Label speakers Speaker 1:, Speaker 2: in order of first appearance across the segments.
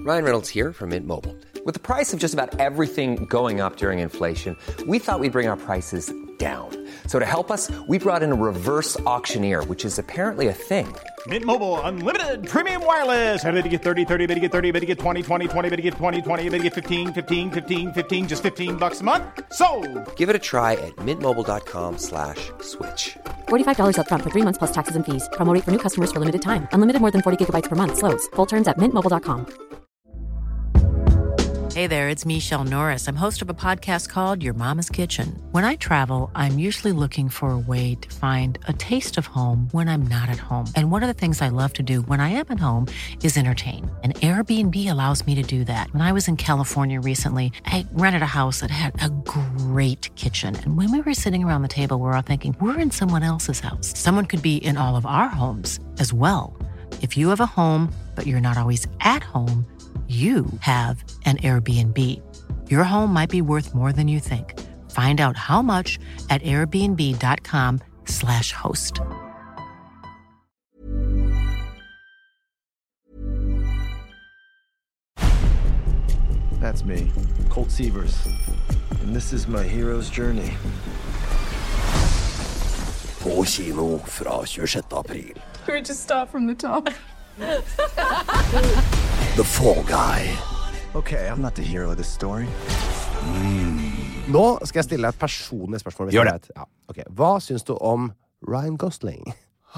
Speaker 1: Ryan Reynolds here from Mint Mobile. With the price of just about everything going up during inflation, we thought we'd bring our prices down. So to help us, we brought in a reverse auctioneer, which is apparently a thing.
Speaker 2: Mint Mobile Unlimited Premium Wireless. How to get 30, 30, bit to get 30, bit to get 20, 20, 20, bit to get 20, 20, bit to get 15, 15, 15, 15, just $15 a month? Sold!
Speaker 1: Give it a try at mintmobile.com/switch.
Speaker 3: $45 up front for 3 months plus taxes and fees. Promo rate for new customers for limited time. Unlimited more than 40 gigabytes per month. Slows full terms at mintmobile.com.
Speaker 4: Hey there, it's Michelle Norris. I'm host of a podcast called Your Mama's Kitchen. When I travel, I'm usually looking for a way to find a taste of home when I'm not at home. And one of the things I love to do when I am at home is entertain. And Airbnb allows me to do that. When I was in California recently, I rented a house that had a great kitchen. And when we were sitting around the table, we're all thinking, we're in someone else's house. Someone could be in all of our homes as well. If you have a home, but you're not always at home, you have an Airbnb. Your home might be worth more than you think. Find out how much at airbnb.com/host.
Speaker 5: That's me, Colt Sievers. And this is my hero's journey.
Speaker 6: På kino fra 26. april.
Speaker 7: Can we just start from the top?
Speaker 6: The Fall Guy.
Speaker 5: Okay, I'm not the hero of this story.
Speaker 8: Nå skal jeg stille deg et personlig spørsmål.
Speaker 9: Gjør det.
Speaker 8: Ja, ok. Hva syns du om Ryan Gosling?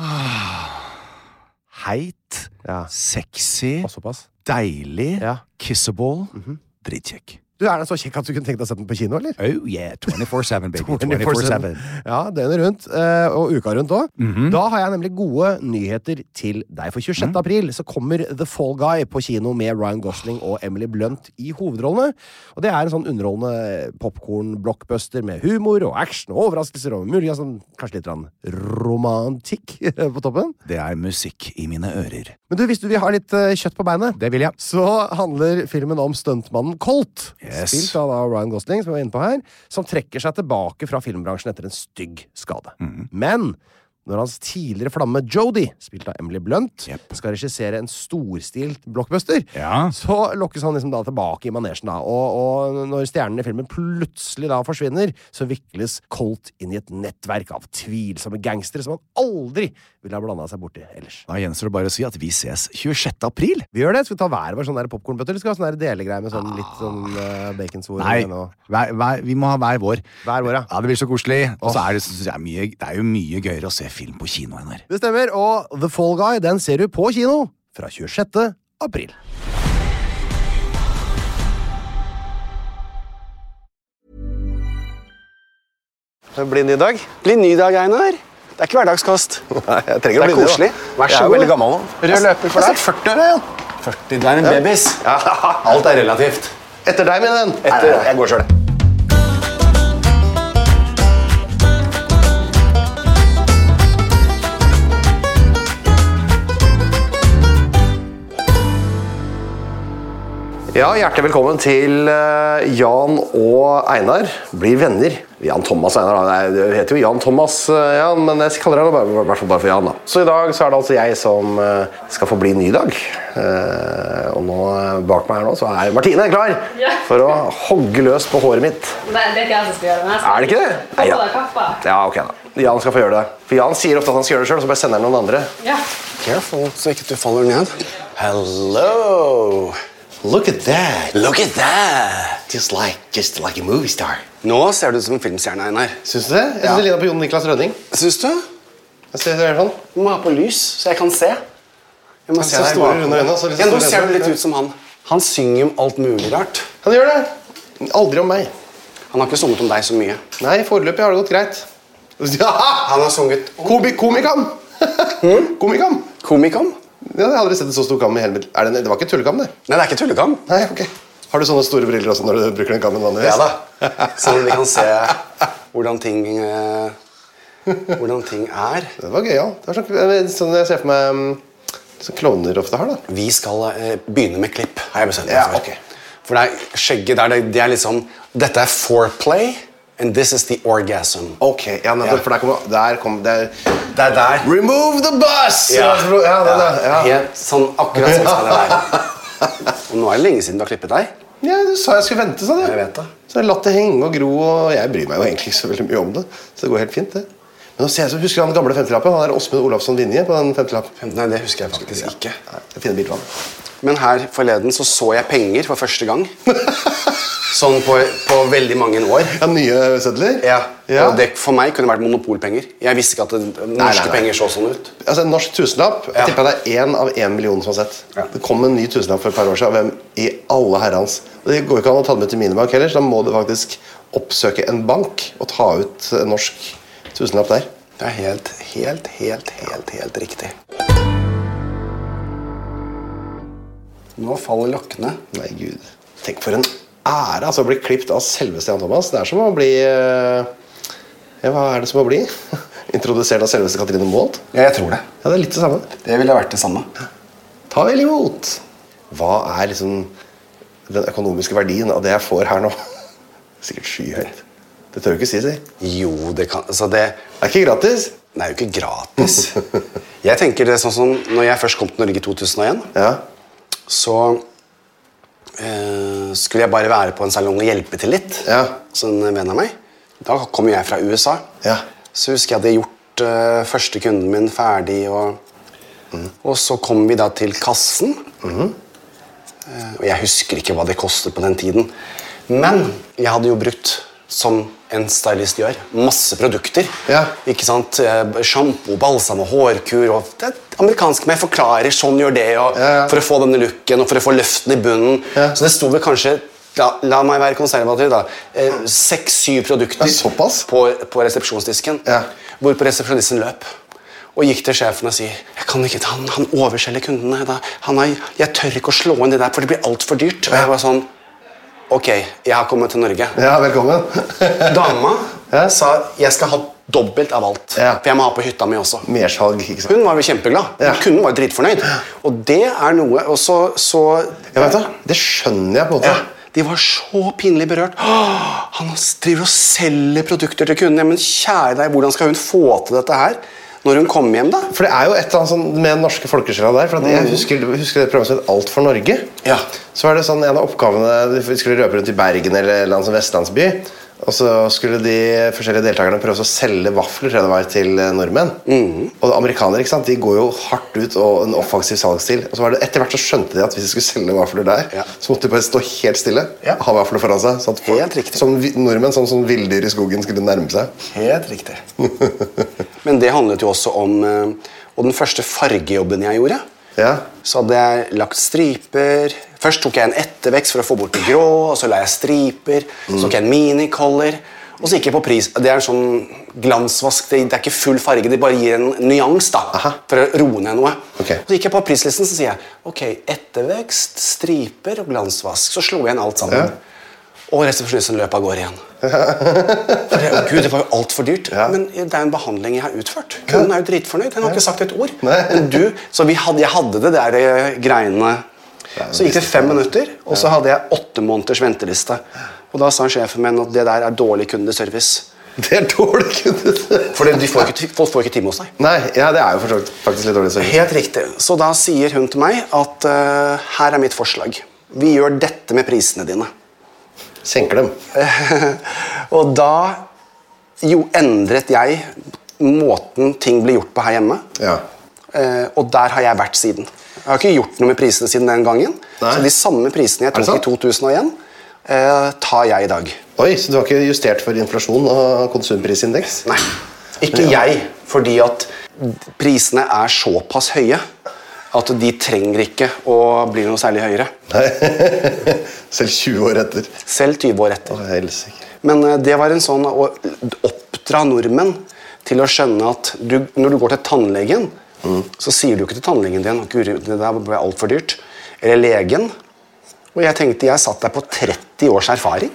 Speaker 9: Heit, sexy,
Speaker 8: Og såpass.
Speaker 9: deilig,
Speaker 8: Ja.
Speaker 9: kissable, dritkjekk.
Speaker 8: Du, er den så kjekk at du kunne tenkt deg å sette den på kino, eller?
Speaker 9: Oh yeah, 24/7, baby.
Speaker 8: 24/7. Ja, døgnet rundt, og uka rundt også. Da har jeg nemlig gode nyheter til deg. For 26. april så kommer The Fall Guy på kino med Ryan Gosling og Emily Blunt i hovedrollene. Og det er en sånn underholdende popcorn-blockbuster med humor og action og overraskelser og muligens sånn, kanskje litt romantikk på toppen.
Speaker 9: Det er musikk i mine ører.
Speaker 8: Men du, hvis du vil ha litt kjøtt på beinet,
Speaker 9: Det vil jeg.
Speaker 8: så handler filmen om stuntmannen Colt,
Speaker 9: Yes.
Speaker 8: spilt av Ryan Gosling, som vi var inne på her, som trekker seg tilbake fra filmbransjen etter en stygg skade. Men når hans tidligere flamme Jodie, spilt av Emily Blunt, skal regissere en storstilt blockbuster,
Speaker 9: Ja.
Speaker 8: så lokkes han liksom da tilbake i manesjen da. Og når stjernen i filmen plutselig da forsvinner, så vikles Colt inn i et nettverk av tvilsomme gangstere som han aldri ville ha blandet seg bort i ellers.
Speaker 9: Da gjenstår det bare å si at vi ses 26. april.
Speaker 8: Vi gjør det. Skal vi ta hver vår sånn der popcornbøtter, eller skal vi ha sånn der delegreier med sånn litt sånn baconsvor?
Speaker 9: Nei, vi må ha hver vår.
Speaker 8: Hver vår, ja.
Speaker 9: Ja, det blir så koselig. Og så er det, det er jo mye gøyere å se film på kinoen her.
Speaker 8: Det stemmer, og The Fall Guy, den ser du på kino fra 26. april.
Speaker 10: Det blir ny dag.
Speaker 11: Blir ny dag, Einar. Det er ikke hverdagskost.
Speaker 10: Nei, jeg trenger å
Speaker 11: Det
Speaker 10: bli
Speaker 11: er
Speaker 10: ny, da.
Speaker 11: koselig. Vær så
Speaker 10: Jeg er jo
Speaker 11: god.
Speaker 10: veldig gammel nå.
Speaker 11: Rød løper for
Speaker 10: Jeg har
Speaker 11: deg.
Speaker 10: sett 40 år, ja.
Speaker 11: 40, du er en babys.
Speaker 10: Ja.
Speaker 11: Alt er relativt.
Speaker 10: Etter deg, min venn.
Speaker 11: Jeg går selv.
Speaker 10: Ja, hjertelig velkommen til Jan og Einar. Blir venner. Jan Thomas og Einar, det heter jo Jan Thomas, Jan, men jeg kaller det i hvert fall bare for Jan da. Så i dag så er det altså jeg som skal få bli ny dag. Og nå bak meg her nå så er Martine klar for å hogge løs på håret mitt.
Speaker 7: Det er ikke jeg som skal gjøre det.
Speaker 10: Er det ikke det?
Speaker 7: Få på deg kappa.
Speaker 10: Ja, ok da. Jan skal få gjøre det. For Jan sier ofte at han skal gjøre det selv, så bare sender han noen andre.
Speaker 7: Ja.
Speaker 11: Careful, så ikke du faller ned.
Speaker 10: Hello! Look at that!
Speaker 11: Look at that!
Speaker 10: Just like a movie star.
Speaker 11: Nå ser du ut som en filmstjerne, Einar.
Speaker 10: Syns du det? Jeg synes det ligner på Jon Niklas Rønning.
Speaker 11: Syns du?
Speaker 10: Jeg ser sånn.
Speaker 11: Du må ha på lys, så jeg kan se. Jeg må se
Speaker 10: så
Speaker 11: deg
Speaker 10: store
Speaker 11: bak.
Speaker 10: runde øyne, så litt
Speaker 11: Ja, nå
Speaker 10: store
Speaker 11: ser du
Speaker 10: øyne.
Speaker 11: litt ut som han. Han synger om alt mulig rart.
Speaker 10: Han gjør det. Aldri om meg.
Speaker 11: Han har ikke sunget om deg så mye.
Speaker 10: Nei, foreløpig har det gått greit.
Speaker 11: Han har sunget
Speaker 10: Komikam! Komikam!
Speaker 11: Komikam?
Speaker 10: Ja, jeg har aldri sett en så stor kam i hele mitt... Det var ikke tullekam, det?
Speaker 11: Nei, det er ikke tullekam.
Speaker 10: Nei, ok. Har du sånne store briller også når du bruker den kammen vanligvis?
Speaker 11: Ja da. Sånn vi kan se hvordan ting er.
Speaker 10: Det var gøy, ja. Det var sånn jeg ser for meg sånn klovner ofte har, da.
Speaker 11: Vi skal begynne med klipp, har jeg bestemt meg
Speaker 10: Ja,
Speaker 11: for.
Speaker 10: ok.
Speaker 11: For det er skjegget der, det er liksom, dette er foreplay, and this is the orgasm.
Speaker 10: Ok, ja, for der kom det...
Speaker 11: Det er der.
Speaker 10: Remove the bus!
Speaker 11: Ja,
Speaker 10: ja.
Speaker 11: helt sånn akkurat sånn skal det være. Og nå er det lenge siden du har klippet deg.
Speaker 10: Ja, du sa jeg skulle vente, sa du.
Speaker 11: Jeg vet det.
Speaker 10: Så jeg har latt det henge og gro, og jeg bryr meg jo egentlig ikke så veldig mye om det. Så det går helt fint, det. Men nå ser jeg så husker han gamle 50-lappen. Han Åsmund Olafsson Vinje på den 50-lappen.
Speaker 11: Nei, det husker jeg faktisk ikke.
Speaker 10: Nei, det er fine bilder av han.
Speaker 11: Men her forleden så jeg penger for første gang. Sånn på veldig mange år.
Speaker 10: Ja, nye sedler?
Speaker 11: Ja. Og det for meg kunne vært monopolpenger. Jeg visste ikke at norske penger så sånn ut.
Speaker 10: Altså en norsk tusenlapp, jeg tipper det er 1 av 1 million som har sett. Det kom en ny tusenlapp for et par år siden. Hvem i alle herrens? Det går ikke an å ta det med til minibank heller, så da må du faktisk oppsøke en bank og ta ut en norsk tusenlapp der.
Speaker 11: Det er helt riktig. Nå faller lokkene.
Speaker 10: Nei, Gud. Tenk for en ære, altså å bli klippet av selveste Jan Thomas. Det er som å bli... Ja, hva er det som å bli? Introdusert av selveste Katrine Moholt?
Speaker 11: Ja, jeg tror det.
Speaker 10: Ja, det er litt det samme.
Speaker 11: Det ville vært det samme.
Speaker 10: Ta vel imot. Hva er liksom den økonomiske verdien av det jeg får her nå? Sikkert skyhøyt. Det tør du ikke si.
Speaker 11: Jo, det kan... Altså det
Speaker 10: er ikke gratis?
Speaker 11: Det er jo ikke gratis. Jeg tenker det sånn som når jeg først kom til Norge i 2001, så skulle jeg bare være på en salong og hjelpe til litt. Så en venn av meg. Da kom jeg fra USA. Så husker jeg hadde gjort første kunden min ferdig, og så kom vi da til kassen. Og jeg husker ikke hva det kostet på den tiden. Men jeg hadde jo brukt, som en stylist gjør, masse produkter. Ikke sant? Shampoo, balsam og hårkur. Og det amerikanske med forklarer, sånn gjør det, for å få denne looken, og for å få løften i bunnen. Så det stod vel kanskje, la meg være konservativ da, 6-7 produkter på resepsjonsdisken. Hvorpå resepsjonisten løp. Og gikk til sjefen og sier, jeg kan ikke ta han overselger kundene. Jeg tør ikke å slå inn det der, for det blir alt for dyrt. Og jeg var sånn, ok, jeg har kommet til Norge.
Speaker 10: Ja, velkommen.
Speaker 11: Dama sa, jeg skal ha dobbelt av alt, for jeg må ha på hytta mi også.
Speaker 10: Mersalg, ikke sant?
Speaker 11: Hun var jo kjempeglad. Kunden var dritfornøyd. Og det er noe, og så...
Speaker 10: Ja, vet du, det skjønner jeg på en måte.
Speaker 11: De var så pinlig berørt. Han driver og selger produkter til kunden. Men kjære deg, hvordan skal hun få til dette her? Når hun kom hjem da?
Speaker 10: For det er jo et eller annet sånn med norske folkesjela der, for jeg husker det programmet som het Alt for Norge. Så var det sånn, en av oppgavene, vi skulle røpe rundt i Bergen eller en sånn vestlandsby, og så skulle de forskjellige deltakerne prøve å selge vafler, tror jeg det var, til nordmenn. Og amerikanere, ikke sant, de går jo hardt ut og en offensiv salgsstil. Og så var det etter hvert så skjønte de at hvis de skulle selge vafler der, så måtte de bare stå helt stille, ha vafler foran seg, sånn at
Speaker 11: helt riktig.
Speaker 10: Som nordmenn, sånn villdyr i skogen skulle nærme seg.
Speaker 11: Helt riktig. Men det handlet jo også om, og den første fargejobben jeg gjorde, så hadde jeg lagt striper. Først tok jeg en ettervekst for å få bort det grå, og så la jeg striper, så tok jeg en minicolor, og så gikk jeg på pris. Det er en sånn glansvask, det er ikke full farge, det bare gir en nyans da, for å roe ned noe. Så gikk jeg på prislisten, så sier jeg, ok, ettervekst, striper og glansvask, så slo jeg igjen alt sammen. Og resepsjonisten løp av gårde igjen. Gud, det var jo alt for dyrt. Men det er en behandling jeg har utført. Kunden er jo dritfornøyd, han har ikke sagt et ord. Men så jeg hadde det der greiene. Så gikk det 5 minutter, og så hadde jeg 8 måneders venteliste. Og da sa sjefen min at det der er dårlig kundeservice.
Speaker 10: Det er dårlig kundeservice?
Speaker 11: For folk får ikke time hos deg.
Speaker 10: Nei, ja, det er jo faktisk litt dårlig service.
Speaker 11: Helt riktig. Så da sier hun til meg at her er mitt forslag. Vi gjør dette med prisene dine.
Speaker 10: Senker dem.
Speaker 11: Og da endret jeg måten ting ble gjort på her hjemme. Og der har jeg vært siden. Jeg har ikke gjort noe med prisene siden den gangen. Så de samme prisene jeg tok i 2001, tar jeg i dag.
Speaker 10: Oi, så du har ikke justert for inflasjon og konsumprisindeks?
Speaker 11: Nei, ikke jeg. Fordi at prisene er såpass høye at de trenger ikke å bli noe særlig høyere.
Speaker 10: Nei, selv 20 år etter.
Speaker 11: Selv 20 år etter.
Speaker 10: Helsike.
Speaker 11: Men det var en sånn å oppdra nordmenn til å skjønne at når du går til tannlegen, så sier du ikke til tannlegen din, Gud, det der ble alt for dyrt. Eller legen. Og jeg tenkte, jeg satt der på 30 års erfaring.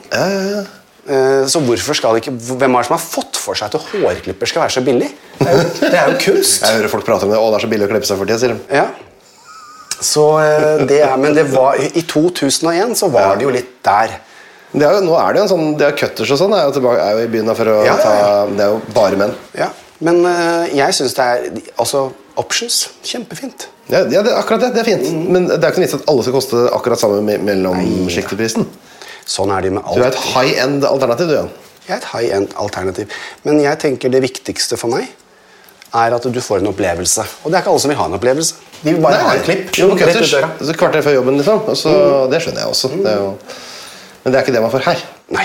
Speaker 11: Så hvorfor skal det ikke... Hvem er det som har fått for seg at hårklipper skal være så billig? Det er jo kunst.
Speaker 10: Jeg hører folk prate om det. Å, det er så billig å klippe seg for tiden, sier de.
Speaker 11: Ja. Så men det var... I 2001 så var det jo litt der.
Speaker 10: Nå er det jo en sånn... Det er cutters og sånn, er jo i byen for å ta... Det er jo bare menn.
Speaker 11: Ja, men jeg synes det er... Altså, options, kjempefint.
Speaker 10: Ja, akkurat det er fint. Men det er ikke vits at alle skal koste akkurat samme mellomskikteprisen.
Speaker 11: Sånn er det med alt.
Speaker 10: Du er et high-end alternativ, du, Jan.
Speaker 11: Jeg er et high-end alternativ. Men jeg tenker det viktigste for meg er at du får en opplevelse. Og det er ikke alle som vil ha en opplevelse. De vil bare ha en klipp.
Speaker 10: Jo, kutters. Så kvarter før jobben, liksom. Og så, det skjønner jeg også. Det er jo... Men det er ikke det man får her.
Speaker 11: Nei.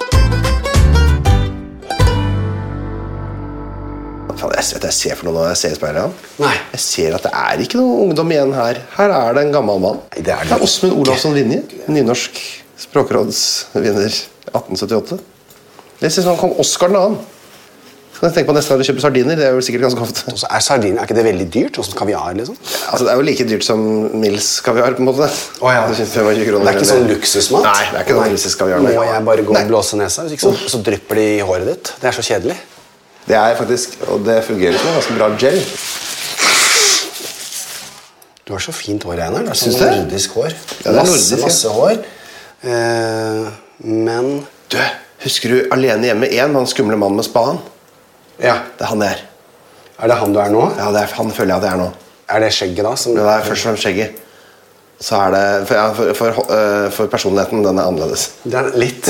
Speaker 10: Jeg ser for noe når jeg ser i speilet, Jan.
Speaker 11: Nei.
Speaker 10: Jeg ser at det er ikke noe ungdom igjen her. Her er det en gammel mann.
Speaker 11: Nei, det er
Speaker 10: Åsmund Olavsson Vinje, nynorsk språkrådsvinner 1878. Det ser ut som han kong Oscar den annen. Kan jeg tenke på nesten når du kjøper sardiner, det er jo sikkert ganske ofte.
Speaker 11: Så er sardiner, er ikke det veldig dyrt? Også kaviar, liksom?
Speaker 10: Altså, det er jo like dyrt som Mills kaviar, på en måte.
Speaker 11: Ja. Det er ikke sånn luksusmat?
Speaker 10: Nei, det er ikke noe luksuskaviar.
Speaker 11: Må jeg bare gå og blåse nesa? Hvis ikke så drypper det i håret ditt. Det er så kjedelig.
Speaker 10: Det er faktisk, og det fungerer som en ganske bra gel.
Speaker 11: Du har så fint hår, Einar. Det er
Speaker 10: sånn
Speaker 11: nordisk hår.
Speaker 10: Ja, det er nordisk,
Speaker 11: masse hår. Men...
Speaker 10: Du, husker du Alene hjemme 1, han skumle mannen med spaden?
Speaker 11: Ja.
Speaker 10: Det er han der.
Speaker 11: Er det han du er nå?
Speaker 10: Ja, det er han føler jeg at det er nå.
Speaker 11: Er det skjegget da? Som...
Speaker 10: Ja, det er først og fremst skjegget. Så er det, for personligheten, den er annerledes.
Speaker 11: Det er litt...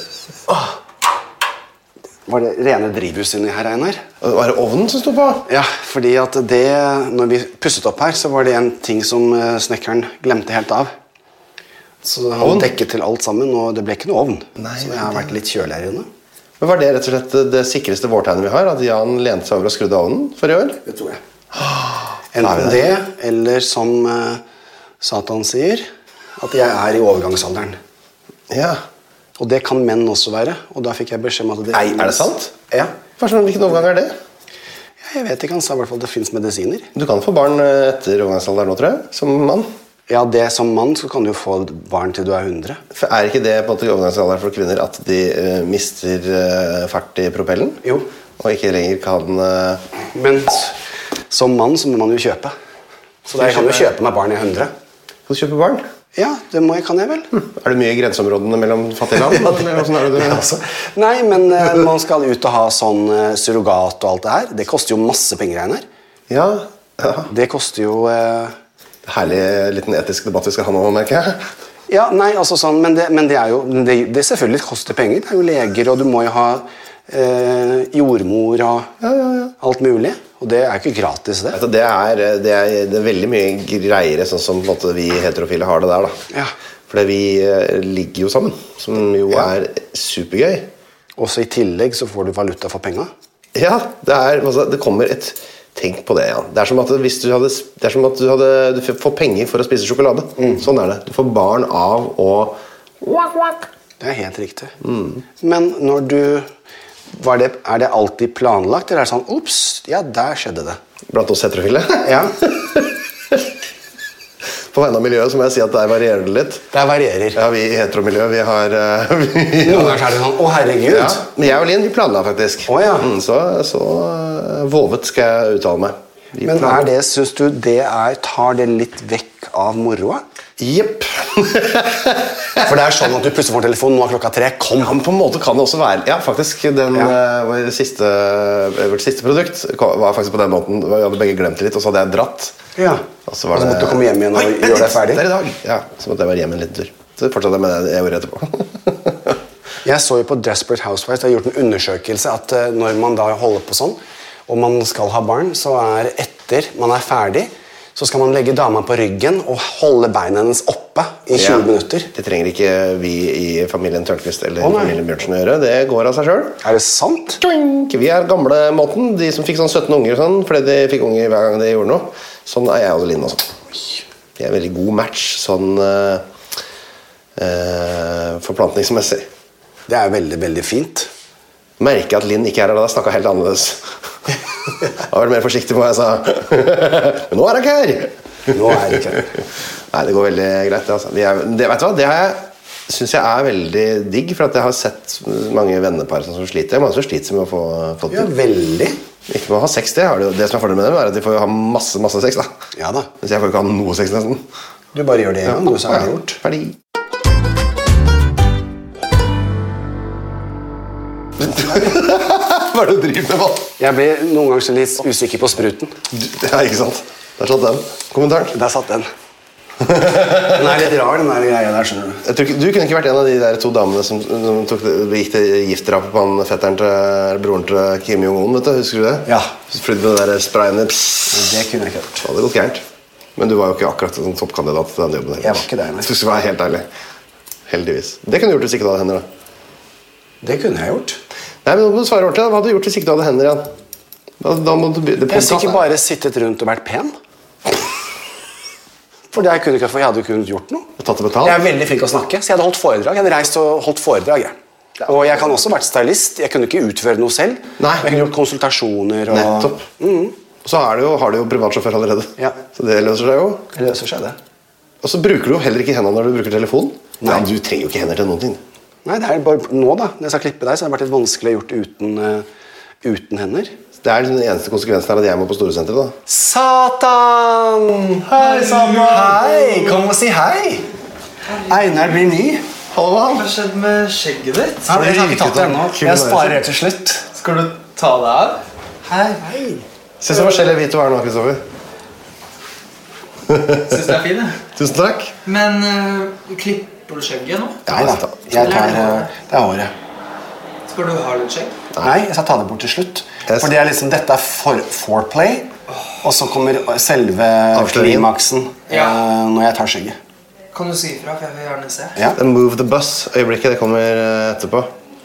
Speaker 11: Var det rene drivhus inni her, Einar?
Speaker 10: Var det ovnen som stod på?
Speaker 11: Ja, fordi at det, når vi pusset opp her, så var det en ting som snekkeren glemte helt av. Så han dekket til alt sammen, og det ble ikke noe ovn.
Speaker 10: Nei,
Speaker 11: så det har vært litt kjølig her inne.
Speaker 10: Men var det rett og slett det sikreste vårtegnet vi har? At Jan lente seg over og skrudde ovnen for i år?
Speaker 11: Det tror jeg. Enten det, eller som Satan sier, at jeg er i overgangsalderen.
Speaker 10: Ja.
Speaker 11: Og det kan menn også være, og da fikk jeg beskjed om at det...
Speaker 10: Nei, er det sant?
Speaker 11: Ja.
Speaker 10: Hvilken overgang er det?
Speaker 11: Jeg vet ikke, han sa i hvert fall at det finnes medisiner.
Speaker 10: Du kan få barn etter overgangsalder nå, tror jeg, som mann.
Speaker 11: Ja, det som mann så kan du få barn til du er 100.
Speaker 10: For er ikke det på en måte overgangsalder for kvinner at de mister fart i propellen?
Speaker 11: Jo.
Speaker 10: Og ikke lenger kan...
Speaker 11: Men som mann så må man jo kjøpe. Så jeg kan jo kjøpe meg barn i 100.
Speaker 10: Skal du kjøpe barn?
Speaker 11: Ja, det kan jeg vel.
Speaker 10: Er det mye i grenseområdene mellom fattige land? Eller hvordan er det du...
Speaker 11: Nei, men man skal ut og ha sånn surrogat og alt det her. Det koster jo masse penger, Einar.
Speaker 10: Ja.
Speaker 11: Det koster jo...
Speaker 10: Herlig liten etisk debatt vi skal ha nå, merker jeg.
Speaker 11: Ja, nei, altså sånn, men det er jo... Det selvfølgelig koster penger. Det er jo leger, og du må jo ha jordmor og alt mulig. Og det er ikke gratis, det.
Speaker 10: Altså, det er veldig mye greiere, sånn som på en måte, vi heterofile har det der. Da.
Speaker 11: Ja.
Speaker 10: Fordi vi ligger jo sammen, som jo er supergøy.
Speaker 11: Også i tillegg så får du valuta for penger.
Speaker 10: Ja, det kommer et... Tenk på det, Jan. Det er som at, du får penger for å spise sjokolade. Sånn er det. Du får barn av å...
Speaker 11: Det er helt riktig. Men når du... Er det alltid planlagt, eller er det sånn, ups, ja, der skjedde det.
Speaker 10: Blant oss heterofile?
Speaker 11: Ja.
Speaker 10: På vegne av miljøet så må jeg si at der varierer det litt.
Speaker 11: Der varierer.
Speaker 10: Ja, vi i heteromiljøet, vi har...
Speaker 11: Noen ganger er det sånn, å herregud.
Speaker 10: Ja, men jeg og Linn, vi planla faktisk.
Speaker 11: Ja.
Speaker 10: Så vovet skal jeg uttale meg.
Speaker 11: Men synes du tar det litt vekk av moroa?
Speaker 10: Jepp.
Speaker 11: For det er sånn at du plutselig får telefonen, nå er klokka 3, kom.
Speaker 10: Ja, på en måte kan det også være. Ja, faktisk, vårt siste produkt var faktisk på den måten. Vi hadde begge glemt det litt, og så hadde jeg dratt.
Speaker 11: Ja, og så måtte du komme hjem igjen og gjøre deg ferdig.
Speaker 10: Det er i dag. Ja, så måtte jeg være hjemme en liten tur. Så fortsatte jeg med det jeg gjorde etterpå.
Speaker 11: Jeg så jo på Desperate Housewives, det har gjort en undersøkelse at når man da holder på sånn, og man skal ha barn, så etter man er ferdig, så skal man legge dama på ryggen og holde beina hennes oppe i 20 minutter.
Speaker 10: Det trenger ikke vi i familien Tørnquist eller familien Bjørnsen å gjøre. Det går av seg selv.
Speaker 11: Er det sant?
Speaker 10: Vi er gamle måten. De som fikk sånn 17 unger og sånn, fordi de fikk unger hver gang de gjorde noe. Sånn er jeg og Linn også. Det er en veldig god match, sånn forplantningsmessig.
Speaker 11: Det er veldig, veldig fint.
Speaker 10: Merker at Linn ikke er her, da snakket helt annerledes. Jeg har vært mer forsiktig på hva jeg sa. Men nå er han ikke her!
Speaker 11: Nå er han ikke her.
Speaker 10: Nei, det går veldig greit. Altså. Vet du hva? Det synes jeg er veldig digg, for at jeg har sett mange vennepar som sliter. Mange som sliter med å få det til.
Speaker 11: Ja, veldig.
Speaker 10: Ikke med å ha sex, det som er fordelen med dem, er at de får ha masse sex, da.
Speaker 11: Ja da.
Speaker 10: Mens jeg får ikke ha noe sex nesten.
Speaker 11: Du bare gjør det en gang, så er det gjort.
Speaker 10: Ferdig. Hva er det du driver med, hva?
Speaker 11: Jeg blir noen ganger litt usikker på spruten.
Speaker 10: Ja, ikke sant? Der satt den. Kommentaren.
Speaker 11: Der satt den. Den litt rar, den greia der, skjønner du.
Speaker 10: Jeg tror ikke, du kunne ikke vært en av de der 2 damene som gikk til giftdrapet på han fetteren til broren til Kim Jong-un, vet du? Husker du det?
Speaker 11: Ja.
Speaker 10: Flydde med det der sprayene.
Speaker 11: Det kunne jeg ikke hørt.
Speaker 10: Det hadde gått gærent. Men du var jo ikke akkurat en toppkandidat til den jobben.
Speaker 11: Jeg var ikke det, nei.
Speaker 10: Du skal være helt ærlig. Heldigvis. Det kunne du gjort hvis ikke du hadde hender, da.
Speaker 11: Det kunne jeg gjort.
Speaker 10: Nei, men nå må du svare ordentlig. Hva hadde du gjort hvis ikke du hadde hender, Jan? Da må du...
Speaker 11: Jeg har ikke bare sittet rundt og vært pen. For det jeg hadde jo kunnet gjort noe.
Speaker 10: Tatt det betalt?
Speaker 11: Jeg veldig flink å snakke, så jeg hadde holdt foredrag. Jeg hadde reist og holdt foredrag. Og jeg kan også vært stylist. Jeg kunne ikke utføre noe selv.
Speaker 10: Nei.
Speaker 11: Jeg kunne gjort konsultasjoner. Og...
Speaker 10: Nettopp. Så har du jo privatsjåfør allerede.
Speaker 11: Ja.
Speaker 10: Så det løser seg jo.
Speaker 11: Det løser seg, det.
Speaker 10: Og så bruker du jo heller ikke hendene når du bruker telefon. Nei. Ja, du trenger jo ikke hender til noen ting.
Speaker 11: Nei, det bare nå da. Når jeg skal klippe deg, så har det vært litt vanskelig å gjort uten hender.
Speaker 10: Det den eneste konsekvensen at jeg må på Storesenteret, da.
Speaker 11: Satan! Hei, Satan! Hei! Kom og si hei! Einar blir ny.
Speaker 10: Hallo, han.
Speaker 12: Hva skjedde med skjegget ditt?
Speaker 11: Ja, jeg har ikke tatt det ennå. Jeg sparer helt til slutt.
Speaker 12: Skal du ta det av?
Speaker 11: Hei.
Speaker 10: Synes det forskjellige vi to nå, Kristoffer.
Speaker 12: Synes det fin, jeg.
Speaker 10: Tusen takk.
Speaker 12: Men klipper du skjegget nå?
Speaker 11: Nei, da. Det håret.
Speaker 12: Skal du ha litt skjegg?
Speaker 11: Nei, jeg skal ta det bort til slutt. For det liksom, dette foreplay, og så kommer selve klimaksen når jeg tar skjegget.
Speaker 12: Kan du si ifra, for jeg vil gjerne se?
Speaker 11: Ja.
Speaker 10: Move the bus-øyeblikket, det kommer etterpå.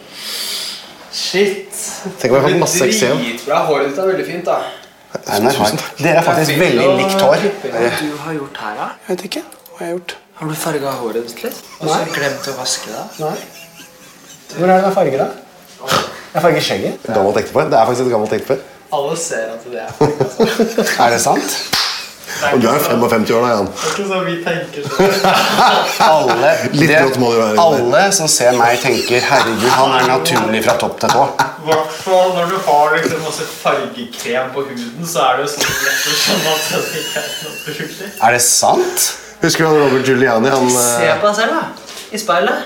Speaker 12: Shit.
Speaker 10: Tenk om jeg har fått masse eksem.
Speaker 12: Dritbra, håret ditt veldig fint da.
Speaker 11: Dere faktisk veldig likt hår.
Speaker 12: Hva du har gjort her da?
Speaker 11: Jeg vet ikke, hva jeg har gjort.
Speaker 12: Har du farget håret ditt litt? Og så glemt å vaske det?
Speaker 11: Nei. Hvor det med farger da? Jeg farger skjegget.
Speaker 10: Gammelt ektepar. Det faktisk et gammelt ektepar.
Speaker 12: Alle ser at det farget.
Speaker 11: Det sant?
Speaker 10: Og du 55 år da, Jan.
Speaker 12: Det ikke sånn vi tenker sånn.
Speaker 10: Litt rått må det være.
Speaker 11: Alle som ser meg tenker, herregud, han naturlig fra topp til tå.
Speaker 12: Hvertfall når du har liksom masse fargekrem på huden, så det jo sånn lett å skjønne at det ikke naturlig.
Speaker 11: Det sant?
Speaker 10: Husker du han Robert Giuliani?
Speaker 12: Se på deg selv da, i speilet.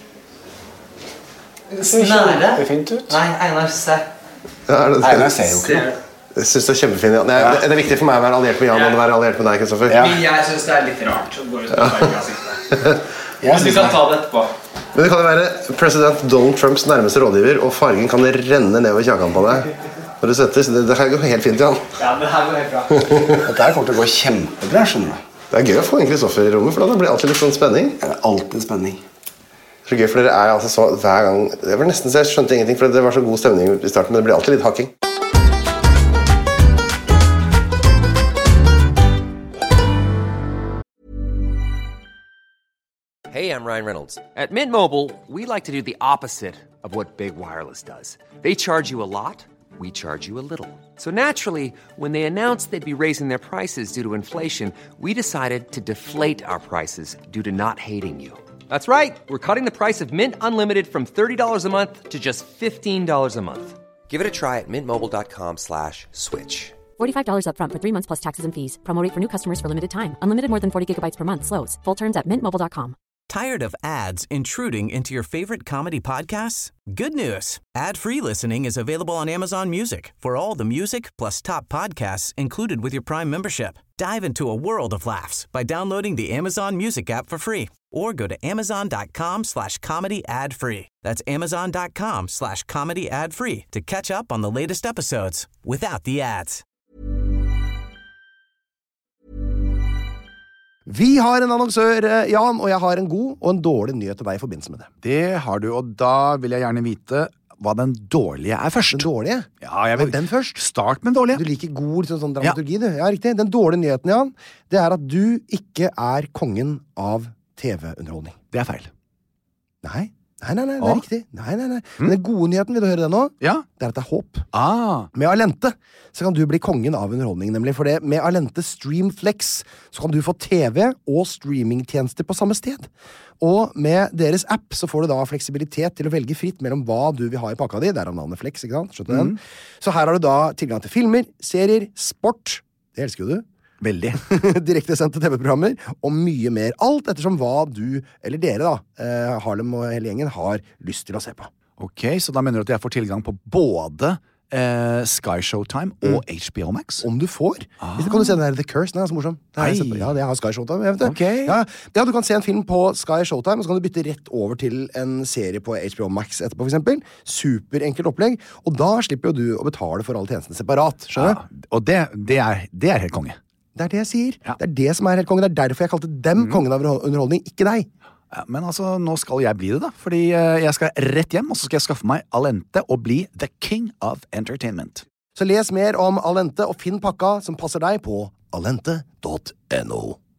Speaker 12: Snære.
Speaker 11: Det ser fint ut.
Speaker 12: Nei, Einar, se.
Speaker 11: Einar ser jo ikke noe.
Speaker 10: Jeg synes det kjempefint. Det er viktig for meg å være alliert med Jan og være alliert med deg, Kristoffer.
Speaker 12: Men jeg synes det litt rart å gå ut på fargeansiktet. Men du kan ta det etterpå.
Speaker 10: Men det kan jo være president Donald Trumps nærmeste rådgiver, og fargen kan renne nedover kjakan på deg når du setter. Det her går helt fint, Jan.
Speaker 12: Ja, det her går helt bra.
Speaker 11: Dette her kommer til å gå kjempebra, skjønner du.
Speaker 10: Det er gøy å få en Kristoffer i rommet, for da blir det alltid litt sånn spenning.
Speaker 11: Det er alltid spenning.
Speaker 10: Så gøy, for dere altså så hver gang. Det var nesten så jeg skjønte ingenting, for det var så god stemning i starten, men det blir alltid litt hakking.
Speaker 1: Hey, I'm Ryan Reynolds. At Mint Mobile, we like to do the opposite of what Big Wireless does. They charge you a lot, we charge you a little. So naturally, when they announced they'd be raising their prices due to inflation, we decided to deflate our prices due to not hating you. That's right. We're cutting the price of Mint Unlimited from $30 a month to just $15 a month. Give it a try at mintmobile.com/switch.
Speaker 3: $45 up front for 3 months plus taxes and fees. Promo rate for new customers for limited time. Unlimited more than 40 gigabytes per month. Slows full terms at mintmobile.com.
Speaker 13: Tired of ads intruding into your favorite comedy podcasts? Good news. Ad-free listening is available on Amazon Music for all the music plus top podcasts included with your Prime membership. Dive into a world of laughs by downloading the Amazon Music app for free or go to amazon.com/comedy ad-free. That's amazon.com/comedy ad-free to catch up on the latest episodes without the ads.
Speaker 8: Vi har en annonsør, Jan, og jeg har en god og en dårlig nyhet til deg i forbindelse med det.
Speaker 9: Det har du, og da vil jeg gjerne vite hva den dårlige først.
Speaker 8: Den dårlige?
Speaker 9: Ja, jeg vil
Speaker 8: den først.
Speaker 9: Start med den dårlige.
Speaker 8: Du liker god sånn dramaturgi, du. Ja, riktig. Den dårlige nyheten, Jan, det at du ikke kongen av TV-underholdning.
Speaker 9: Det feil.
Speaker 8: Nei, det er riktig. Nei. Men den gode nyheten, vil du høre det nå?
Speaker 9: Ja.
Speaker 8: Det at det håp.
Speaker 9: Ah.
Speaker 8: Med Allente så kan du bli kongen av underholdning, nemlig. For det med Allente Streamflex så kan du få TV og streamingtjenester på samme sted. Og med deres app så får du da fleksibilitet til å velge fritt mellom hva du vil ha i pakka di. Derav navnet Flex, ikke sant? Skjønner du den? Så her har du da tilgang til filmer, serier, sport. Det elsker jo du.
Speaker 9: Veldig.
Speaker 8: Direktesendte TV-programmer og mye mer. Alt ettersom hva du, eller dere da, Harlem og hele gjengen, har lyst til å se på.
Speaker 9: Ok, så da mener du at jeg får tilgang på både Sky Showtime og HBO Max.
Speaker 8: Om du får. Hvis du kan se den der The Curse, den er så morsom. Ja, det har Sky Showtime, jeg vet det.
Speaker 9: Okay.
Speaker 8: Ja, du kan se en film på Sky Showtime, og så kan du bytte rett over til en serie på HBO Max etterpå, for eksempel. Superenkelt opplegg, og da slipper jo du å betale for alle tjenestene separat, skjønner du?
Speaker 9: Ja, og det er helt konge.
Speaker 8: Det er det jeg sier. Ja. Det er det som er helt konge. Det er derfor jeg kalte dem kongen av underholdning, ikke deg.
Speaker 9: Ja, men altså, nå skal jeg bli det da, fordi jeg skal rett hjem, og så skal jeg skaffe meg Alente og bli the king of entertainment.
Speaker 8: Så les mer om Alente og finn pakka som passer deg på alente.no.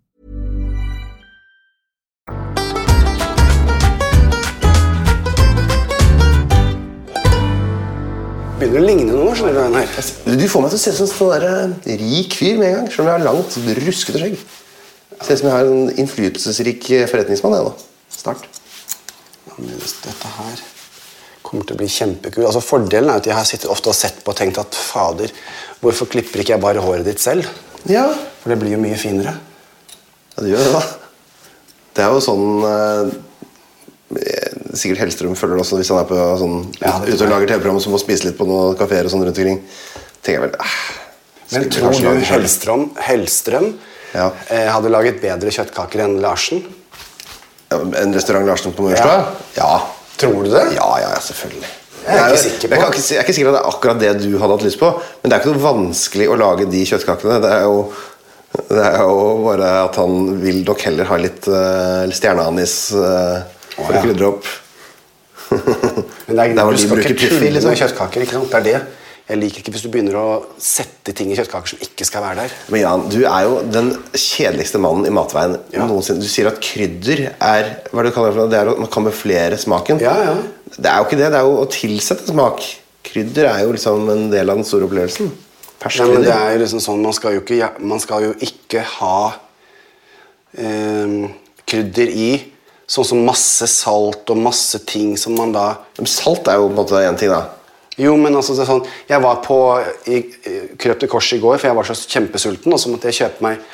Speaker 11: Begynner å ligne noe, skjønner du den her.
Speaker 10: Du får meg til å se ut som en sånn rik fyr med en gang, selv om jeg har langt, ruskete skjegg. Ser ut som jeg har en innflytelsesrik forretningsmann, jeg da. Start.
Speaker 11: Dette her kommer til å bli kjempekul. Altså, fordelen er at jeg har sittet ofte og sett på og tenkt at, fader, hvorfor klipper ikke jeg bare håret ditt selv?
Speaker 10: Ja.
Speaker 11: For det blir jo mye finere.
Speaker 10: Ja, det gjør det da. Det er jo sånn... sikkert Hellstrøm følger det også hvis han er på sånn ute og lager TV-program som må spise litt på noen kaféer og sånn rundt omkring. Tenker jeg vel...
Speaker 11: Men tror du Hellstrøm hadde laget bedre kjøttkaker enn Larsen?
Speaker 10: Ja, en restaurant Larsen på Mørstua? Ja.
Speaker 11: Tror du det?
Speaker 10: Ja, selvfølgelig.
Speaker 11: Jeg er ikke sikker på.
Speaker 10: Jeg er ikke sikker at det er akkurat det du hadde hatt lyst på, men det er ikke noe vanskelig å lage de kjøttkakene. Det er jo bare at han vil nok heller ha litt stjerneanis for å krydre opp.
Speaker 11: Men du skal ikke tulle med kjøttkaker, ikke sant? Det er det. Jeg liker ikke hvis du begynner å sette ting i kjøttkaker som ikke skal være der.
Speaker 10: Men Jan, du er jo den kjedeligste mannen i matveien noensinne. Du sier at krydder er, hva du kaller det for, det er å kamuflere smaken.
Speaker 11: Ja.
Speaker 10: Det er jo ikke det, det er jo å tilsette smak. Krydder er jo liksom en del av den store opplevelsen.
Speaker 11: Ja, men det er jo liksom sånn, man skal jo ikke ha krydder i, sånn som masse salt og masse ting som man da...
Speaker 10: Men salt er jo på en måte en ting da.
Speaker 11: Jo, men altså, det er sånn, jeg var på Krøp til Kors i går, for jeg var så kjempesulten, og så måtte jeg kjøpe meg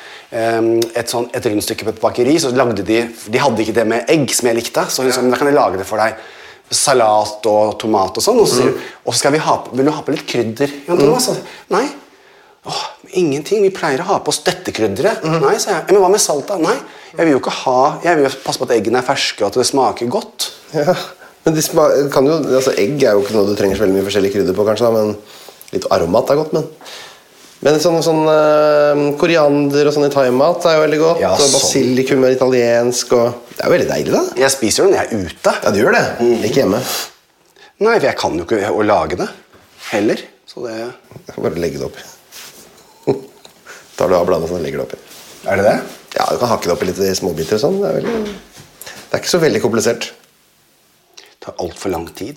Speaker 11: et rundstykke på et bakeri, så lagde de hadde ikke det med egg som jeg likte, så hun sa, da kan jeg lage det for deg, salat og tomat og sånn, og så sier hun, og så vil du ha på litt krydder? Ja, nei, ingenting, vi pleier å ha på støttekryddere. Nei, sa jeg, men hva med salt da? Nei, jeg vil jo passe på at eggene er ferske, og at det smaker godt.
Speaker 10: Ja. Men kan jo, altså egg er jo ikke noe du trenger så veldig mye forskjellige krydder på kanskje da, men litt aromat er godt, men sånn koriander og sånn i thaimat er jo veldig godt, og basilikum er italiensk, og det er jo veldig deilig da.
Speaker 11: Jeg spiser det når jeg er ute.
Speaker 10: Ja, du gjør det, ikke hjemme.
Speaker 11: Nei, for jeg kan jo ikke å lage det, heller, så det...
Speaker 10: Jeg får bare legge det oppi. Tar du av blandet sånn, legger det oppi.
Speaker 11: Er det det?
Speaker 10: Ja, du kan hakke det oppi litt i småbiter og sånn, det er ikke så veldig komplisert.
Speaker 11: Det tar alt for lang tid.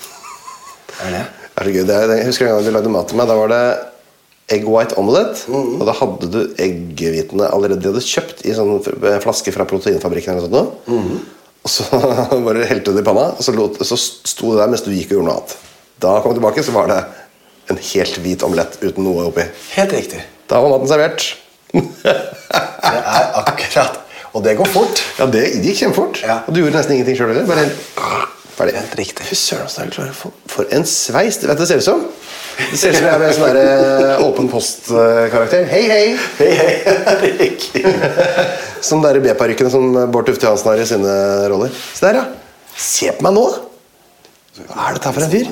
Speaker 11: Er det?
Speaker 10: Det er så gøy. Jeg husker en gang du lagde mat til meg. Da var det egg white omelette. Og da hadde du eggehvitene allerede. De hadde kjøpt i sånn flaske fra proteinfabrikken eller sånt noe. Og så bare helte du det i panna, og så sto det der mens du gikk og gjorde noe annet. Da kom jeg tilbake, så var det en helt hvit omelett uten noe oppi.
Speaker 11: Helt riktig.
Speaker 10: Da var maten servert.
Speaker 11: Det er akkurat. Og det går fort.
Speaker 10: Ja, det gikk kjempefort. Og du gjorde nesten ingenting selv, eller? Bare ferdig.
Speaker 11: Helt riktig.
Speaker 10: Fy søren, så er det klart. For en sveis. Vet du det ser ut som? Det ser ut som jeg er med en sånn der åpen post-karakter. Hei, hei!
Speaker 11: Hei, hei. Riktig.
Speaker 10: Sånn der B-parykkene som Bård Tufte Johansen har i sine roller. Se der, ja. Se på meg nå. Hva er dette for en fyr?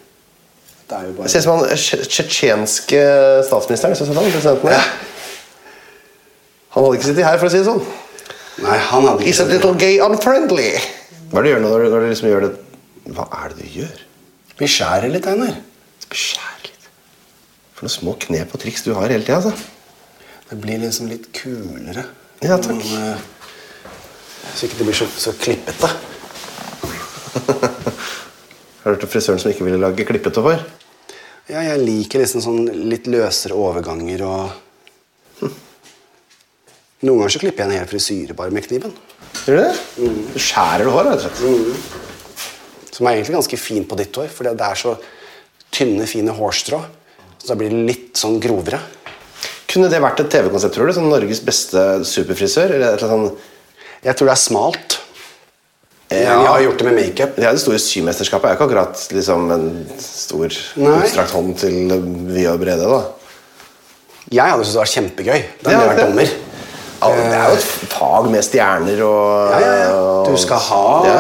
Speaker 10: Det ser ut som han tsjetsjenske statsministeren. Presidenten. Ja. Han hadde ikke sittet her for å si det sånn.
Speaker 11: Nei, han hadde ikke.
Speaker 10: Is a little gay unfriendly. Hva er det du gjør når du liksom gjør det? Hva er det du gjør?
Speaker 11: Vi skjærer litt, Einar.
Speaker 10: Vi skjærer litt. For noen små knep og triks du har hele tiden, altså.
Speaker 11: Det blir liksom litt kulere.
Speaker 10: Ja, takk.
Speaker 11: Så ikke det blir så klippete.
Speaker 10: Har du hørt om frisøren som ikke ville lage klippete hår?
Speaker 11: Ja, jeg liker liksom sånn litt løsere overganger og... Noen ganger så klipper jeg en hel frisyre bare med kniven.
Speaker 10: Gjør du det? Du skjærer du hår, rett og slett.
Speaker 11: Som er egentlig ganske fin på ditt hår, for det er så tynne, fine hårstrå. Så da blir det litt sånn grovere.
Speaker 10: Kunne det vært et TV-konsept, tror du? Som Norges beste superfrisør? Eller et eller annet sånn...
Speaker 11: Jeg tror det er smalt.
Speaker 10: Ja,
Speaker 11: har gjort det med make-up.
Speaker 10: Det store symesterskapet er ikke akkurat liksom, en stor utstrakt hånd til vi og Brede, da.
Speaker 11: Jeg hadde syntes det var kjempegøy. Da hadde jeg vært dommer.
Speaker 10: Ja, det er jo et fag med stjerner og...
Speaker 11: Du skal ha...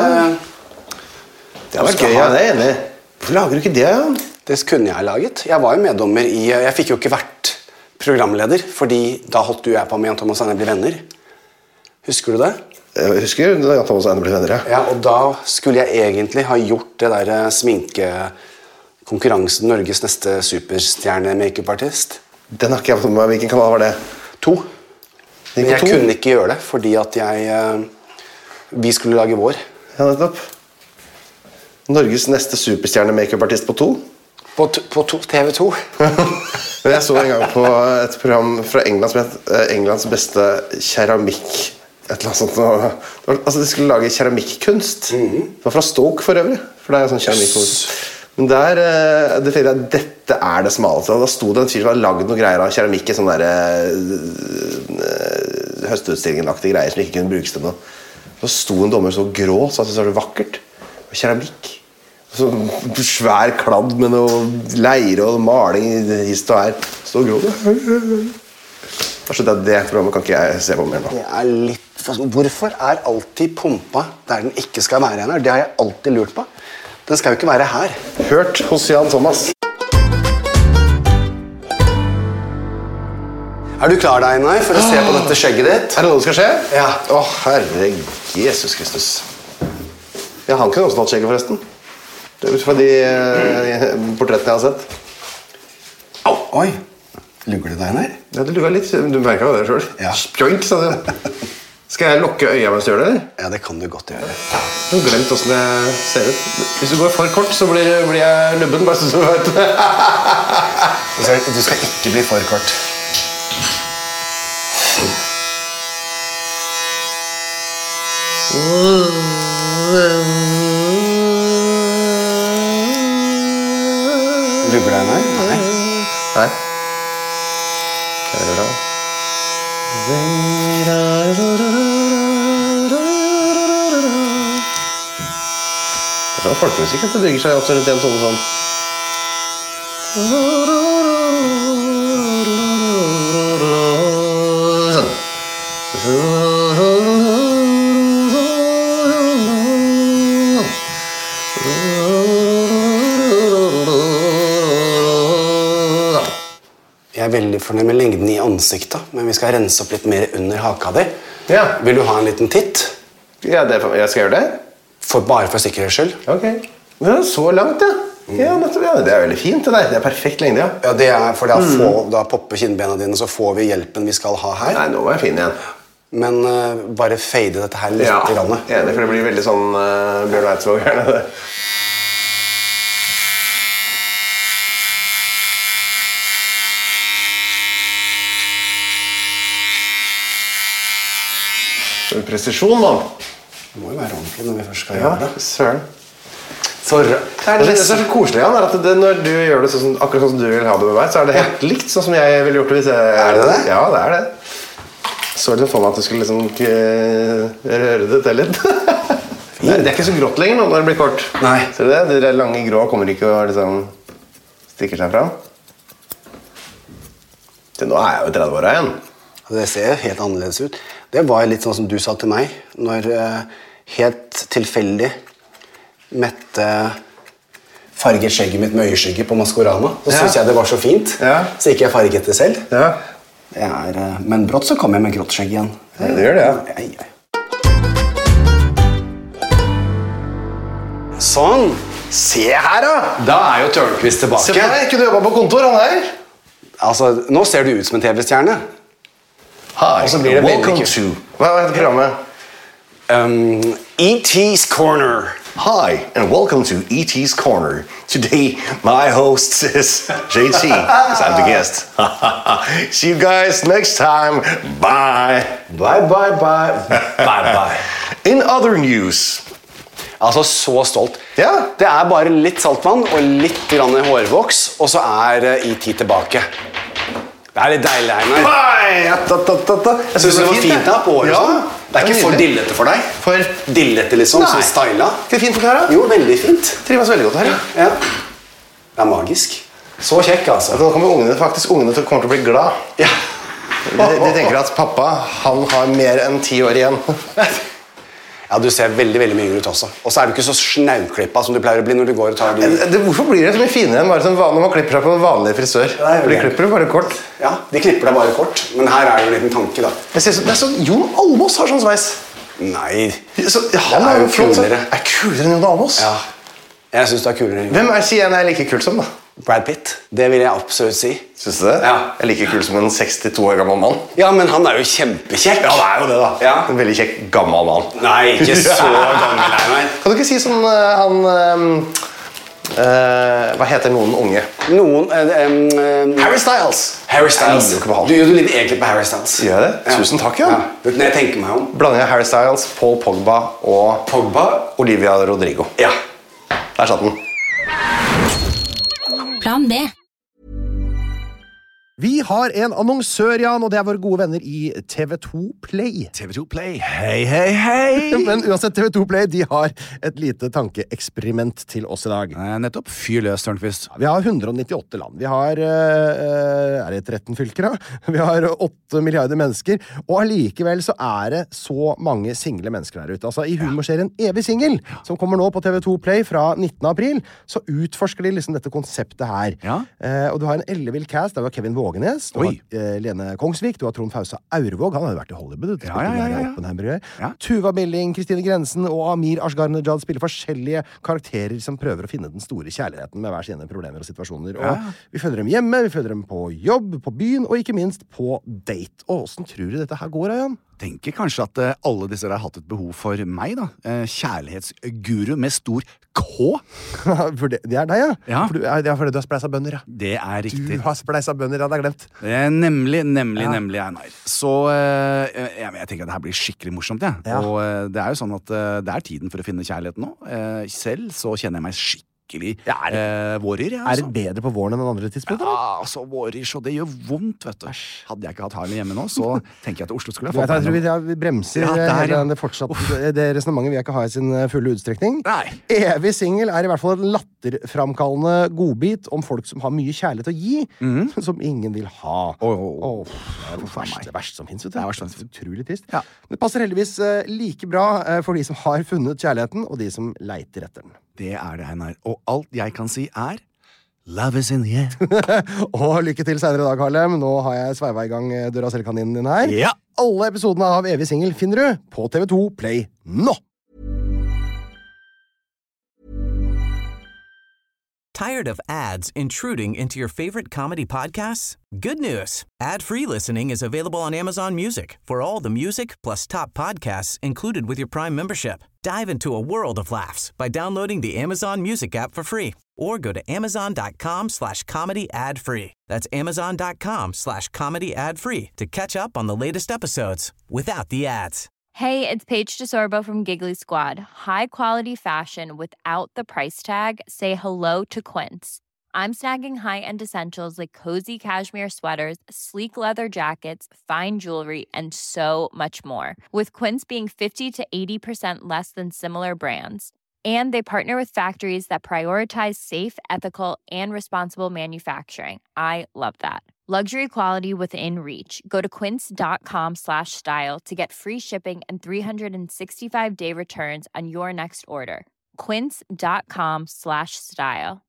Speaker 10: Det har vært gøy, ja, det er enig. Hvorfor lager du ikke det, Jan?
Speaker 11: Det kunne jeg laget. Jeg var jo meddommer i... Jeg fikk jo ikke vært programleder, fordi da holdt du og jeg på med Jan Thomas og Einar blir venner. Husker du det?
Speaker 10: Jeg husker da Jan Thomas og Einar blir venner, ja.
Speaker 11: Ja, og da skulle jeg egentlig ha gjort det der sminkekonkurransen Norges neste superstjerne-makeup-artist.
Speaker 10: Den har ikke jeg fått med meg. Hvilken kanal var det?
Speaker 11: 2. Men jeg kunne ikke gjøre det, fordi at vi skulle lage vår.
Speaker 10: Ja, nettopp. Norges neste superstjerne-makeup-artist på 2?
Speaker 11: På TV 2.
Speaker 10: Jeg så en gang på et program fra England som het Englands beste keramikk. Et eller annet sånt. Altså, de skulle lage keramikkunst. Det var fra Stoke for øvrig. For det er jo sånn keramikkunst. Men der, det tenkte jeg, dette er det smaleste. Da sto det en fyr som hadde laget noe greier av keramikk i sånne høstutstillingen-aktige greier som ikke kunne brukes til noe. Så sto en dommer så grå, så at det så det vakkert. Og keramikk. Så svær kladd med noe leire og maling hist og her. Stå grå. Det programmet kan ikke jeg se på mer nå.
Speaker 11: Det er litt... Hvorfor er alltid pumpa der den ikke skal være henne? Det har jeg alltid lurt på. Den skal jo ikke være her.
Speaker 10: Hørt hos Jan Thomas.
Speaker 11: Er du klar, Einar, for å se på dette skjegget ditt?
Speaker 10: Er det noe som skal skje?
Speaker 11: Ja.
Speaker 10: Å, herre Jesus Kristus. Ja, han kunne også tatt skjegget, forresten. Det er ut fra de portrettene jeg har sett.
Speaker 11: Au, oi. Lugger det deg, Einar?
Speaker 10: Ja, det lugger litt. Du merker jo det selv.
Speaker 11: Ja.
Speaker 10: Spjoink, sa du. Skal jeg lukke øya mens du gjør det, eller?
Speaker 11: Ja, det kan du godt gjøre.
Speaker 10: Du har glemt hvordan det ser ut. Hvis du går for kort, så blir jeg lubben, bare så du vet.
Speaker 11: Du skal ikke bli for kort. Lugger deg, Einar?
Speaker 10: Nei. Det er bra. Det er folkemusikk at det bygger seg også rundt en sånn.
Speaker 11: Jeg er veldig fornøyd med lengden i ansiktet, men vi skal rense opp litt mer under haka di.
Speaker 10: Ja.
Speaker 11: Vil du ha en liten titt?
Speaker 10: Ja, jeg skal gjøre det.
Speaker 11: Bare for sikkerhets skyld.
Speaker 10: Ok. Ja, så langt, ja. Ja, nettopp, ja. Det er veldig fint, det der. Det er perfekt lengde, ja.
Speaker 11: Ja, det er for da popper kinnbena dine, så får vi hjelpen vi skal ha her.
Speaker 10: Nei, nå var jeg fin igjen.
Speaker 11: Men bare fade dette her litt.
Speaker 10: Ja, enig, for det blir veldig sånn Bjørn Eidsvåg-gjerne det. Presisjon, mann.
Speaker 11: Det må jo være ordentlig når vi først skal gjøre det.
Speaker 10: Ja, søren. Det som er så koselig, Jan, er at når du gjør det sånn, akkurat sånn som du vil ha det med meg, så er det helt likt sånn som jeg ville gjort det hvis jeg...
Speaker 11: Er det det?
Speaker 10: Ja, det er det. Så liksom for meg at du skulle liksom røre det til litt. Det er ikke så grått lenger nå når det blir kort.
Speaker 11: Nei.
Speaker 10: Ser du det? Det lange grå kommer ikke og liksom stikker seg fram. Nå er jeg jo 30 år igjen.
Speaker 11: Det ser helt annerledes ut. Det var litt sånn som du sa til meg, når helt tilfeldig Mette farget skjegget mitt med øyeskygge på Maskorama. Så synes jeg det var så fint, så ikke jeg farget det selv. Ja. Men brått så kom jeg med grått skjegg igjen.
Speaker 10: Ja, det gjør det, ja.
Speaker 11: Sånn. Se her, da. Da er jo Tørnquist tilbake.
Speaker 10: Se på deg, ikke du jobbet på kontor, han her?
Speaker 11: Altså, nå ser du ut som en TV-stjerne.
Speaker 10: Hi, welcome to... Hva heter programmet?
Speaker 11: E.T.'s Corner.
Speaker 10: Hi, and welcome to E.T.'s Corner. Today, my host is JT, because I'm the guest. See you guys next time. Bye.
Speaker 11: Bye, bye, bye. Bye, bye.
Speaker 10: In other news...
Speaker 11: Altså, så stolt.
Speaker 10: Ja.
Speaker 11: Det er bare litt saltvann og litt grann hårvoks, og så er E.T. tilbake. Det er litt deilig, Einar.
Speaker 10: Jeg
Speaker 11: synes det var fint da, på håret.
Speaker 10: Ja,
Speaker 11: Det er ikke for dillete for deg? For dillete liksom,
Speaker 10: Nei.
Speaker 11: som styla?
Speaker 10: Ikke fint for her, da?
Speaker 11: Jo, veldig fint.
Speaker 10: Trives veldig godt her.
Speaker 11: Ja. Det er magisk. Så kjekk, altså.
Speaker 10: Nå kommer ungene kommer til å bli glad.
Speaker 11: Ja.
Speaker 10: De tenker at pappa, han har mer enn 10 år igjen.
Speaker 11: Ja, du ser veldig, veldig mye ut også. Og så er du ikke så snauklippa som du pleier å bli når du går og tar de...
Speaker 10: Hvorfor blir det så mye finere enn bare sånn når man klipper seg på en vanlig frisør? For de klipper det bare kort.
Speaker 11: Ja, de klipper deg bare kort. Men her er det en liten tanke, da.
Speaker 10: Det er sånn, Jon Almaas har sånn sveis.
Speaker 11: Nei.
Speaker 10: Han er jo kulere. Er kulere enn Jon Almaas?
Speaker 11: Ja. Jeg synes du er kulere enn Jon.
Speaker 10: Hvem sier jeg er like kult som, da?
Speaker 11: Brad Pitt. Det vil jeg absolutt si.
Speaker 10: Synes du det? Ja. Jeg er like kul som en 62 år gammel mann.
Speaker 11: Ja, men han er jo kjempekjekk.
Speaker 10: Ja, det er jo det, da.
Speaker 11: Ja.
Speaker 10: En veldig kjekk gammel mann.
Speaker 11: Nei, ikke så gammel, nei.
Speaker 10: Kan du ikke si sånn hva heter noen unge? Harry Styles.
Speaker 11: Harry Styles. Du ligner egentlig på Harry Styles.
Speaker 10: Gjør jeg det? Ja. Tusen takk, ja.
Speaker 11: Når jeg tenker meg om.
Speaker 10: Blanding av Harry Styles, Paul Pogba og Olivia Rodrigo.
Speaker 11: Ja.
Speaker 10: Der satt den.
Speaker 3: Plan B.
Speaker 8: Vi har en annonsør, Jan, og det er våre gode venner i TV2 Play.
Speaker 9: TV2 Play, hei, hei, hei!
Speaker 8: Men uansett, TV2 Play, de har et lite tankeeksperiment til oss i dag.
Speaker 9: Nettopp, fyr løs, Tørnqvist.
Speaker 8: Vi har 198 land. Vi har, er det 13 fylker da? Vi har 8 milliarder mennesker, og allikevel så er det så mange single mennesker der ute. Altså, i humorserien Evig Single, som kommer nå på TV2 Play fra 19. april, så utforsker de liksom dette konseptet her.
Speaker 9: Ja.
Speaker 8: Og du har en ellevill cast, der var Kevin Vågenes, du har Lene Kongsvik, du har Trond Fausa Aurvåg, han har jo vært i Hollywood, Tuva Billing, Kristine Grensen og Amir Ashgar-Najad spiller forskjellige karakterer som prøver å finne den store kjærligheten med hver sine problemer og situasjoner. Og vi følger dem hjemme, vi følger dem på jobb, på byen, og ikke minst på date. Og hvordan tror du dette her går, Jan?
Speaker 9: Tenker kanskje at alle disse har hatt et behov for meg, da. Kjærlighetsguru med stor K.
Speaker 8: For det er deg, ja? Ja. Det er fordi du har spleisa bønder, ja.
Speaker 9: Det er riktig.
Speaker 8: Du har spleisa bønder, jeg hadde glemt.
Speaker 9: Nemlig, Einar. Så jeg tenker at det her blir skikkelig morsomt, jeg. Ja. Og det er jo sånn at det er tiden for å finne kjærligheten nå. Selv så kjenner jeg meg skikkelig vårer,
Speaker 8: Er det bedre på våren enn en andre tidspunkt?
Speaker 9: Ja, altså vårer, så det gjør vondt, vet du. Hadde jeg ikke hatt Harley hjemme nå, så tenker jeg at Oslo skulle ha fått
Speaker 8: jeg tror vi bremser det fortsatt. Det resonemanget vil jeg ikke ha i sin fulle utstrekning.
Speaker 9: Nei.
Speaker 8: Evig Single er i hvert fall en latterframkallende godbit om folk som har mye kjærlighet å gi, som ingen vil ha. Det verste som finnes, vet du. Det er utrolig trist. Ja. Det passer heldigvis like bra for de som har funnet kjærligheten, og de som leiter etter den.
Speaker 9: Det er det, Einar. Og alt jeg kan si er Love is in the air.
Speaker 8: Og lykke til senere i dag, Harlem. Nå har jeg sveiva i gang Duracell-kaninen din her.
Speaker 9: Ja.
Speaker 8: Alle episodene av Evig Single finner du på TV2 Play nå!
Speaker 13: Tired of ads intruding into your favorite comedy podcasts? Good news. Ad-free listening is available on Amazon Music for all the music plus top podcasts included with your Prime membership. Dive into a world of laughs by downloading the Amazon Music app for free or go to amazon.com/comedy ad-free. That's amazon.com/comedy ad-free to catch up on the latest episodes without the ads.
Speaker 14: Hey, it's Paige DeSorbo from Giggly Squad. High quality fashion without the price tag. Say hello to Quince. I'm snagging high-end essentials like cozy cashmere sweaters, sleek leather jackets, fine jewelry, and so much more. With Quince being 50 to 80% less than similar brands. And they partner with factories that prioritize safe, ethical, and responsible manufacturing. I love that. Luxury quality within reach. Go to quince.com/style to get free shipping and 365-day returns on your next order. Quince.com/style.